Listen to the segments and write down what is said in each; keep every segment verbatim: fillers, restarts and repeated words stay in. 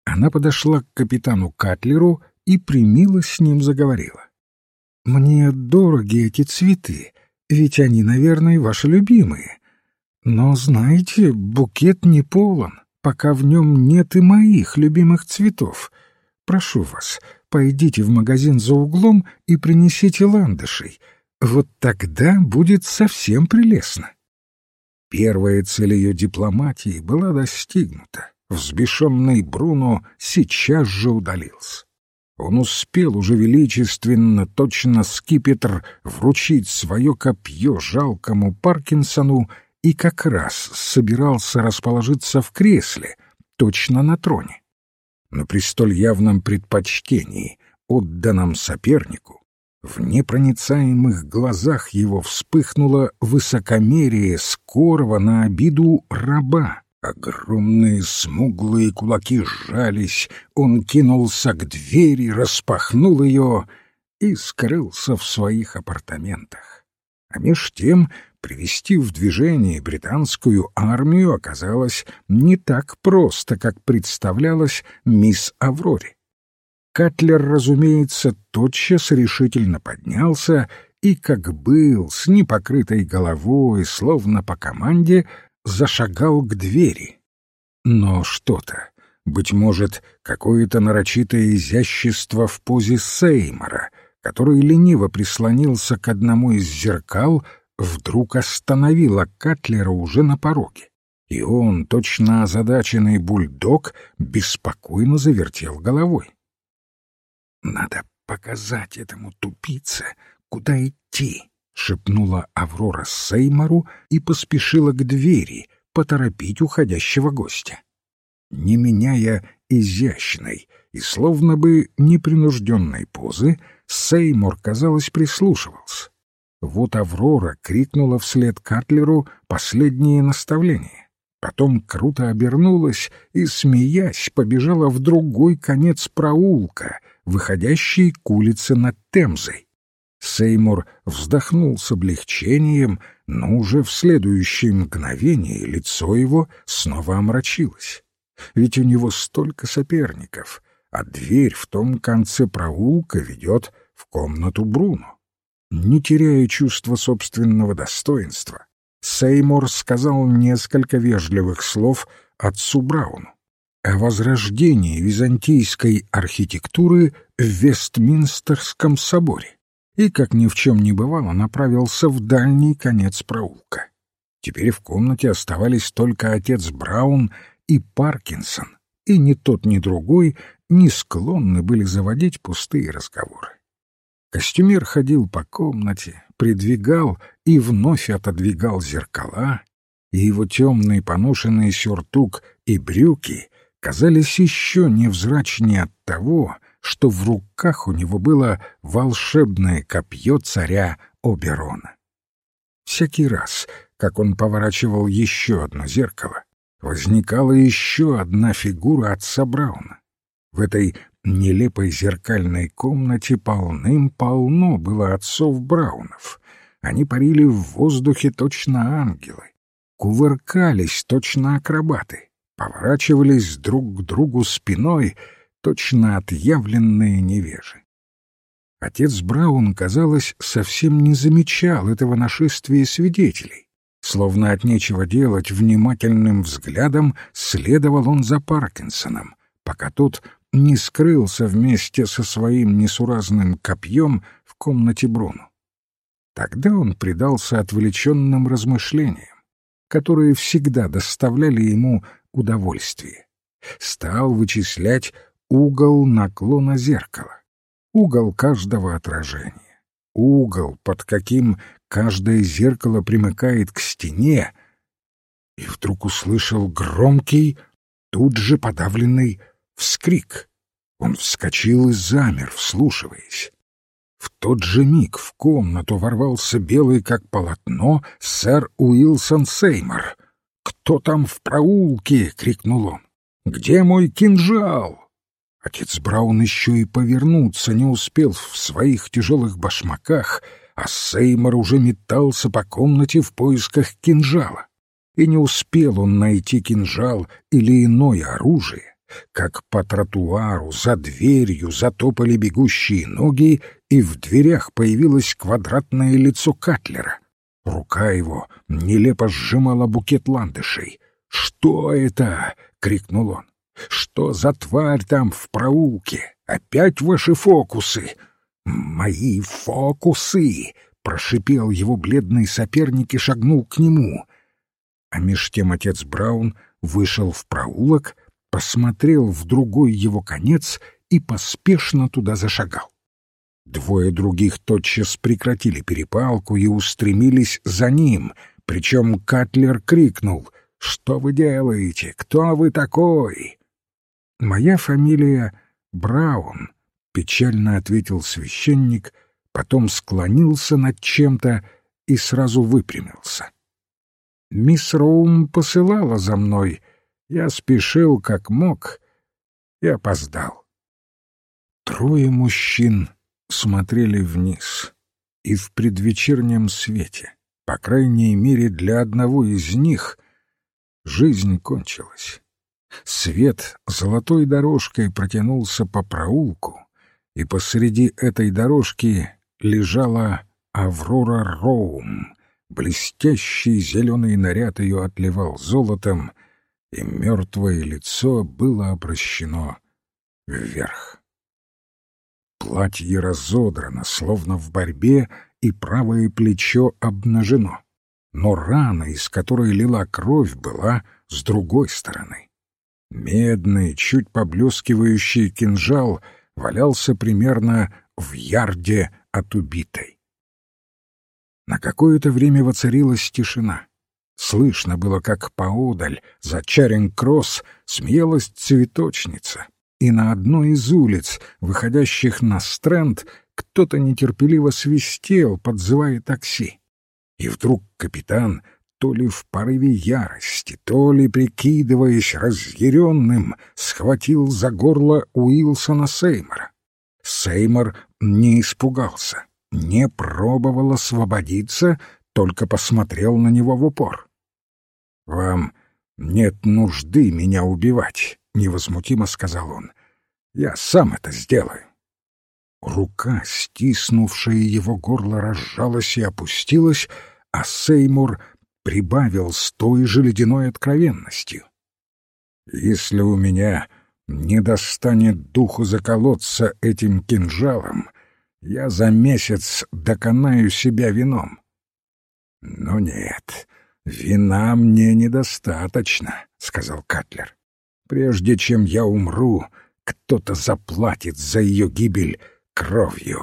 Она подошла к капитану Катлеру и премило с ним заговорила. «Мне дороги эти цветы, ведь они, наверное, ваши любимые. Но, знаете, букет не полон, пока в нем нет и моих любимых цветов. Прошу вас, пойдите в магазин за углом и принесите ландышей. Вот тогда будет совсем прелестно». Первая цель ее дипломатии была достигнута. Взбешенный Бруно сейчас же удалился. Он успел уже величественно, точно скипетр, вручить свое копье жалкому Паркинсону и как раз собирался расположиться в кресле, точно на троне. Но при столь явном предпочтении, отданном сопернику, в непроницаемых глазах его вспыхнуло высокомерие скорого на обиду раба. Огромные смуглые кулаки сжались, он кинулся к двери, распахнул ее и скрылся в своих апартаментах. А меж тем привести в движение британскую армию оказалось не так просто, как представлялось мисс Авроре. Катлер, разумеется, тотчас решительно поднялся и, как был, с непокрытой головой, словно по команде, зашагал к двери. Но что-то, быть может, какое-то нарочитое изящество в позе Сеймора, который лениво прислонился к одному из зеркал, вдруг остановило Катлера уже на пороге, и он, точно озадаченный бульдог, беспокойно завертел головой. «Надо показать этому тупице, куда идти», — шепнула Аврора Сеймору и поспешила к двери поторопить уходящего гостя. Не меняя изящной и словно бы непринужденной позы, Сеймор, казалось, прислушивался. Вот Аврора крикнула вслед Катлеру последнее наставление. Потом круто обернулась и, смеясь, побежала в другой конец проулка, выходящий к улице над Темзой. Сеймур вздохнул с облегчением, но уже в следующее мгновение лицо его снова омрачилось. Ведь у него столько соперников, а дверь в том конце проулка ведет в комнату Бруно. Не теряя чувства собственного достоинства, Сеймур сказал несколько вежливых слов отцу Брауну о возрождении византийской архитектуры в Вестминстерском соборе и, как ни в чем не бывало, направился в дальний конец проулка. Теперь в комнате оставались только отец Браун и Паркинсон, и ни тот, ни другой не склонны были заводить пустые разговоры. Костюмер ходил по комнате, придвигал и вновь отодвигал зеркала, и его темный поношенный сюртук и брюки казались еще невзрачнее от того, что в руках у него было волшебное копье царя Оберона. Всякий раз, как он поворачивал еще одно зеркало, возникала еще одна фигура отца Брауна. В этой нелепой зеркальной комнате полным-полно было отцов Браунов. Они парили в воздухе точно ангелы, кувыркались точно акробаты, поворачивались друг к другу спиной, точно отъявленные невежи. Отец Браун, казалось, совсем не замечал этого нашествия свидетелей. Словно от нечего делать, внимательным взглядом следовал он за Паркинсоном, пока тот не скрылся вместе со своим несуразным копьем в комнате Бруно. Тогда он предался отвлеченным размышлениям, которые всегда доставляли ему удовольствие. Стал вычислять угол наклона зеркала, угол каждого отражения, угол, под каким каждое зеркало примыкает к стене, и вдруг услышал громкий, тут же подавленный вскрик. Он вскочил и замер, вслушиваясь. В тот же миг в комнату ворвался белый, как полотно, сэр Уилсон Сеймор. «Кто там в проулке?» — крикнул он. «Где мой кинжал?» Отец Браун еще и повернуться не успел в своих тяжелых башмаках, а Сеймор уже метался по комнате в поисках кинжала. И не успел он найти кинжал или иное оружие, как по тротуару, за дверью затопали бегущие ноги, и в дверях появилось квадратное лицо Катлера. Рука его нелепо сжимала букет ландышей. «Что это?» — крикнул он. «Что за тварь там в проулке? Опять ваши фокусы?» «Мои фокусы!» — прошипел его бледный соперник и шагнул к нему. А меж тем отец Браун вышел в проулок, посмотрел в другой его конец и поспешно туда зашагал. Двое других тотчас прекратили перепалку и устремились за ним, причем Катлер крикнул: «Что вы делаете? Кто вы такой?» «Моя фамилия Браун», — печально ответил священник, потом склонился над чем-то и сразу выпрямился. «Мисс Роум посылала за мной. Я спешил как мог и опоздал». Трое мужчин смотрели вниз, и в предвечернем свете, по крайней мере для одного из них, жизнь кончилась. Свет золотой дорожкой протянулся по проулку, и посреди этой дорожки лежала Аврора Роум. Блестящий зеленый наряд ее отливал золотом, и мертвое лицо было обращено вверх. Платье разодрано, словно в борьбе, и правое плечо обнажено, но рана, из которой лила кровь, была с другой стороны. Медный, чуть поблескивающий кинжал валялся примерно в ярде от убитой. На какое-то время воцарилась тишина. Слышно было, как поодаль, за Чаринг-Кросс, смеялась цветочница, и на одной из улиц, выходящих на Стрэнд, кто-то нетерпеливо свистел, подзывая такси. И вдруг капитан, то ли в порыве ярости, то ли прикидываясь разъяренным, схватил за горло Уилсона Сеймора. Сеймор не испугался, не пробовал освободиться, только посмотрел на него в упор. «Вам нет нужды меня убивать», — невозмутимо сказал он. «Я сам это сделаю». Рука, стиснувшая его горло, разжалась и опустилась, а Сеймур прибавил с той же ледяной откровенностью. «Если у меня не достанет духу заколоться этим кинжалом, я за месяц доконаю себя вином». «Но нет, вина мне недостаточно», — сказал Катлер. «Прежде чем я умру, кто-то заплатит за ее гибель кровью.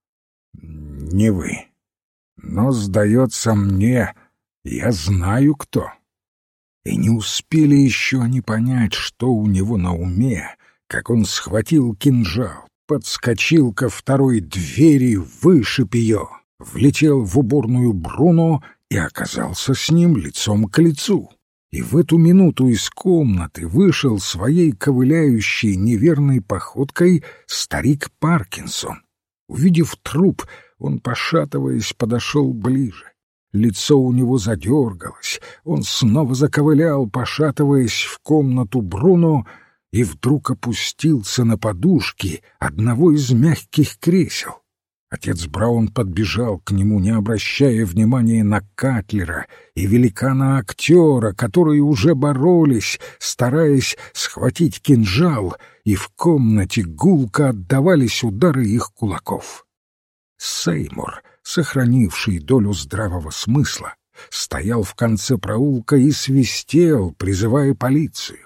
Не вы. Но, сдается мне, я знаю, кто». И не успели еще они понять, что у него на уме, как он схватил кинжал, подскочил ко второй двери, вышиб ее, влетел в уборную Бруно и оказался с ним лицом к лицу. И в эту минуту из комнаты вышел своей ковыляющей неверной походкой старик Паркинсон. Увидев труп, он, пошатываясь, подошел ближе. Лицо у него задергалось, он снова заковылял, пошатываясь, в комнату Бруно, и вдруг опустился на подушки одного из мягких кресел. Отец Браун подбежал к нему, не обращая внимания на Катлера и великана-актера, которые уже боролись, стараясь схватить кинжал, и в комнате гулко отдавались удары их кулаков. Сеймур, сохранивший долю здравого смысла, стоял в конце проулка и свистел, призывая полицию.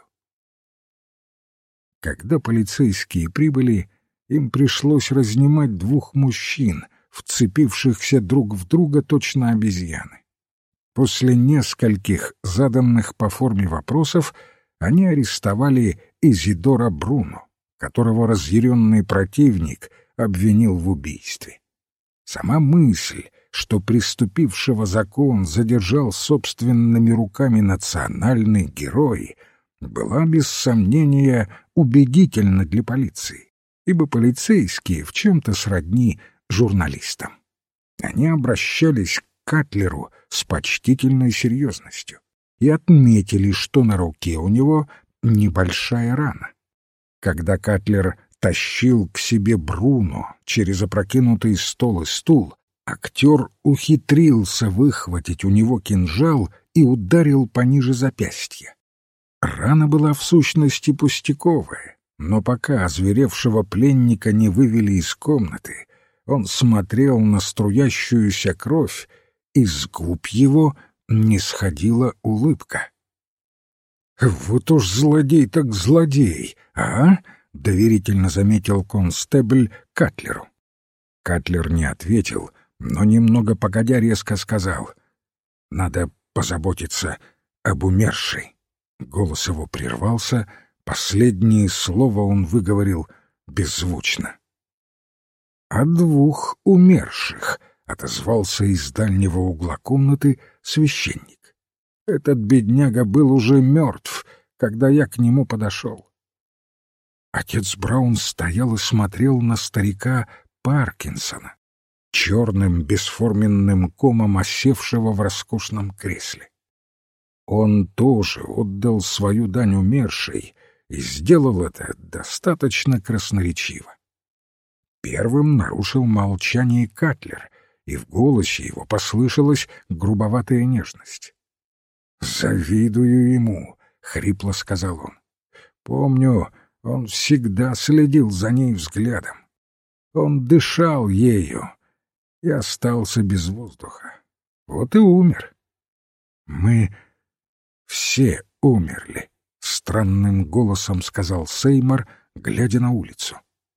Когда полицейские прибыли, им пришлось разнимать двух мужчин, вцепившихся друг в друга точно обезьяны. После нескольких заданных по форме вопросов они арестовали Изидора Бруно, которого разъяренный противник обвинил в убийстве. Сама мысль, что преступившего закон задержал собственными руками национальный герой, была без сомнения убедительна для полиции, ибо полицейские в чем-то сродни журналистам. Они обращались к Катлеру с почтительной серьезностью и отметили, что на руке у него небольшая рана. Когда Катлер тащил к себе Бруно через опрокинутый стол и стул, актер ухитрился выхватить у него кинжал и ударил пониже запястья. Рана была в сущности пустяковая, но пока озверевшего пленника не вывели из комнаты, он смотрел на струящуюся кровь, и с губ его не сходила улыбка. «Вот уж злодей так злодей, а?» — доверительно заметил констебль Катлеру. Катлер не ответил, но немного погодя резко сказал: «Надо позаботиться об умершей». Голос его прервался, последнее слово он выговорил беззвучно. «О двух умерших», — отозвался из дальнего угла комнаты священник. «Этот бедняга был уже мертв, когда я к нему подошел». Отец Браун стоял и смотрел на старика Паркинсона, черным бесформенным комом осевшего в роскошном кресле. Он тоже отдал свою дань умершей и сделал это достаточно красноречиво. Первым нарушил молчание Катлер, и в голосе его послышалась грубоватая нежность. «Завидую ему», — хрипло сказал он. «Помню, он всегда следил за ней взглядом. Он дышал ею и остался без воздуха. Вот и умер. Мы все умерли», — странным голосом сказал Сеймор, глядя на улицу.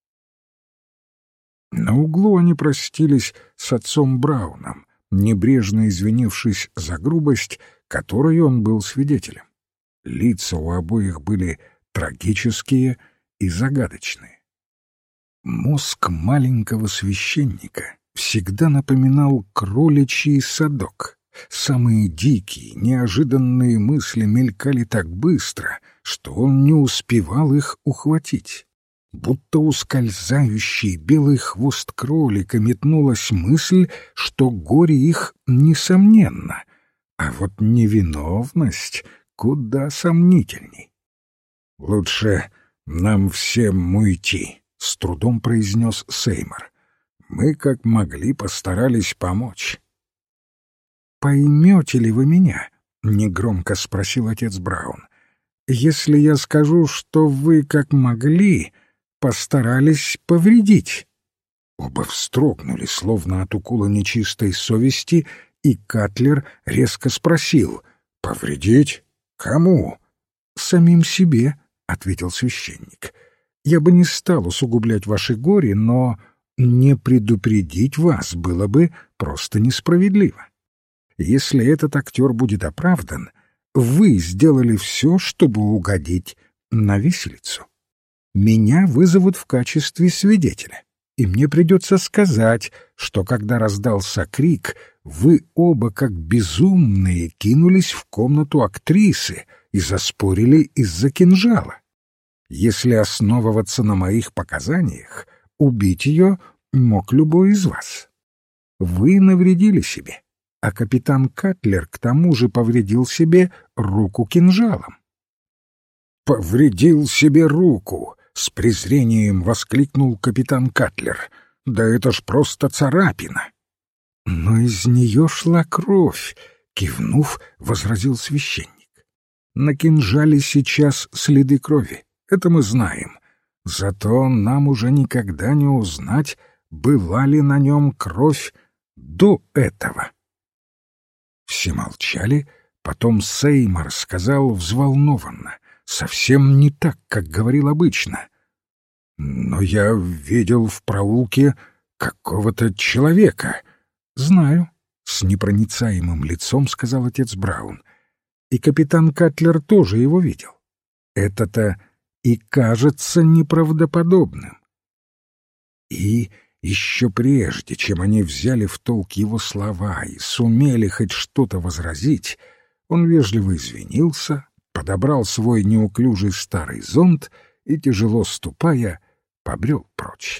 На углу они простились с отцом Брауном, небрежно извинившись за грубость, которой он был свидетелем. Лица у обоих были трагические и загадочные. Мозг маленького священника всегда напоминал кроличий садок. Самые дикие, неожиданные мысли мелькали так быстро, что он не успевал их ухватить. Будто ускользающий белый хвост кролика метнулась мысль, что горе их несомненно, а вот невиновность куда сомнительней. «Лучше нам всем уйти», — с трудом произнес Сеймор. «Мы, как могли, постарались помочь». «Поймете ли вы меня?» — негромко спросил отец Браун. «Если я скажу, что вы, как могли, постарались повредить?» Оба вздрогнули, словно от укола нечистой совести, и Катлер резко спросил: «Повредить? Кому?» «Самим себе», — ответил священник. «Я бы не стал усугублять ваше горе, но не предупредить вас было бы просто несправедливо. Если этот актер будет оправдан, вы сделали все, чтобы угодить на виселицу. Меня вызовут в качестве свидетеля, и мне придется сказать, что когда раздался крик, вы оба как безумные кинулись в комнату актрисы и заспорили из-за кинжала. Если основываться на моих показаниях, убить ее мог любой из вас. Вы навредили себе, а капитан Катлер к тому же повредил себе руку кинжалом». «Повредил себе руку!» — с презрением воскликнул капитан Катлер. «Да это ж просто царапина!» «Но из нее шла кровь!» — кивнув, возразил священник. «На кинжале сейчас следы крови, это мы знаем. Зато нам уже никогда не узнать, была ли на нем кровь до этого». Все молчали, потом Сеймор сказал взволнованно, совсем не так, как говорил обычно: «Но я видел в проулке какого-то человека». «Знаю», — с непроницаемым лицом сказал отец Браун. «И капитан Катлер тоже его видел. Это-то и кажется неправдоподобным». И еще прежде, чем они взяли в толк его слова и сумели хоть что-то возразить, он вежливо извинился, подобрал свой неуклюжий старый зонт и, тяжело ступая, побрел прочь.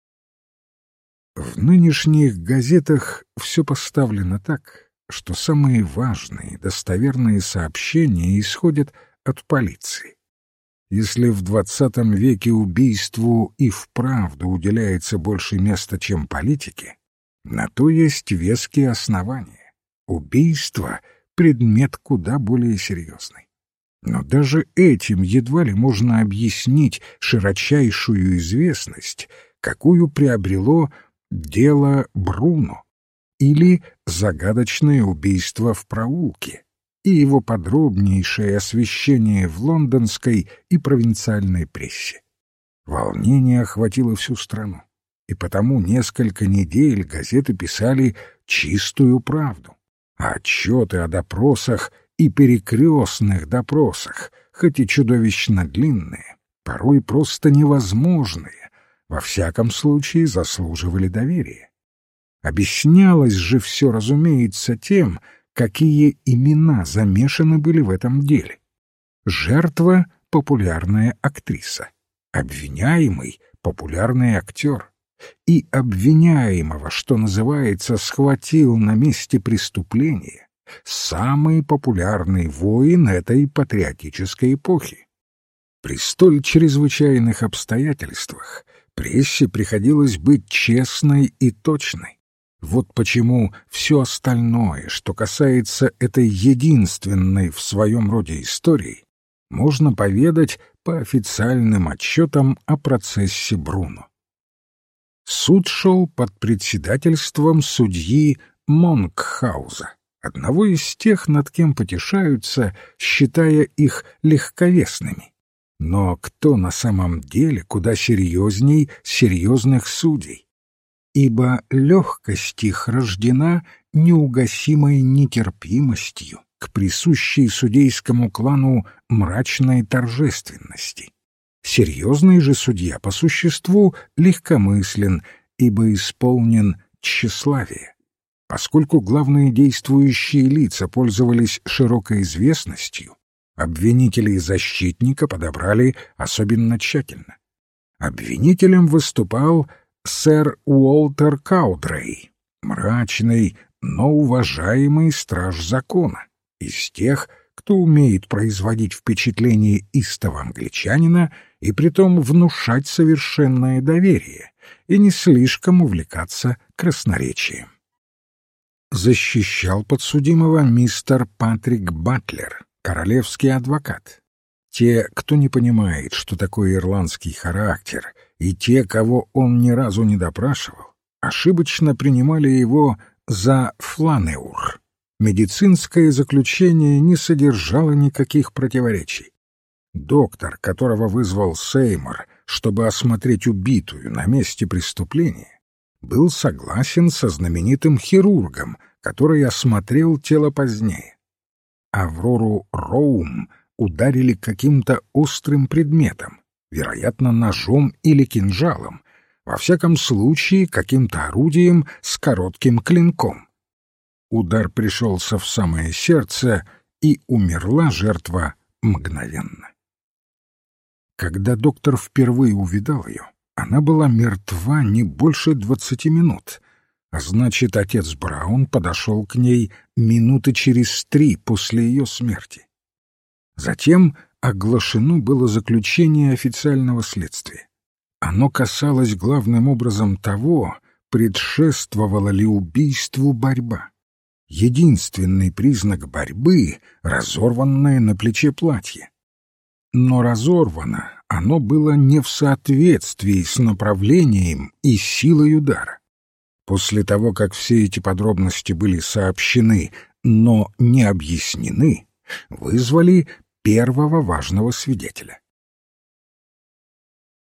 В нынешних газетах все поставлено так, что самые важные, достоверные сообщения исходят от полиции. Если в двадцатом веке убийству и вправду уделяется больше места, чем политике, на то есть веские основания. Убийство — предмет куда более серьезный. Но даже этим едва ли можно объяснить широчайшую известность, какую приобрело дело Бруно или загадочное убийство в проулке и его подробнейшее освещение в лондонской и провинциальной прессе. Волнение охватило всю страну, и потому несколько недель газеты писали чистую правду, а отчеты о допросах и перекрестных допросах, хоть и чудовищно длинные, порой просто невозможные, во всяком случае заслуживали доверия. Объяснялось же все, разумеется, тем, какие имена замешаны были в этом деле. Жертва — популярная актриса, обвиняемый — популярный актер, и обвиняемого, что называется, схватил на месте преступления самый популярный воин этой патриотической эпохи. При столь чрезвычайных обстоятельствах прессе приходилось быть честной и точной. Вот почему все остальное, что касается этой единственной в своем роде истории, можно поведать по официальным отчетам о процессе Бруно. Суд шел под председательством судьи Монкхауза, одного из тех, над кем потешаются, считая их легковесными. Но кто на самом деле куда серьезней серьезных судей? Ибо легкость их рождена неугасимой нетерпимостью к присущей судейскому клану мрачной торжественности. Серьезный же судья по существу легкомыслен, ибо исполнен тщеславия. Поскольку главные действующие лица пользовались широкой известностью, обвинителя и защитника подобрали особенно тщательно. Обвинителем выступал сэр Уолтер Каудрей, мрачный, но уважаемый страж закона, из тех, кто умеет производить впечатление истого англичанина и притом внушать совершенное доверие и не слишком увлекаться красноречием. Защищал подсудимого мистер Патрик Батлер, королевский адвокат. Те, кто не понимает, что такое ирландский характер, и те, кого он ни разу не допрашивал, ошибочно принимали его за фланеур. Медицинское заключение не содержало никаких противоречий. Доктор, которого вызвал Сеймур, чтобы осмотреть убитую на месте преступления, был согласен со знаменитым хирургом, который осмотрел тело позднее. Аврору Роум ударили каким-то острым предметом, вероятно, ножом или кинжалом, во всяком случае каким-то орудием с коротким клинком. Удар пришелся в самое сердце, и умерла жертва мгновенно. Когда доктор впервые увидал ее, она была мертва не больше двадцати минут, а значит, отец Браун подошел к ней минуты через три после ее смерти. Затем оглашено было заключение официального следствия. Оно касалось главным образом того, предшествовала ли убийству борьба. Единственный признак борьбы — разорванное на плече платье. Но разорвано оно было не в соответствии с направлением и силой удара. После того, как все эти подробности были сообщены, но не объяснены, вызвали первого важного свидетеля.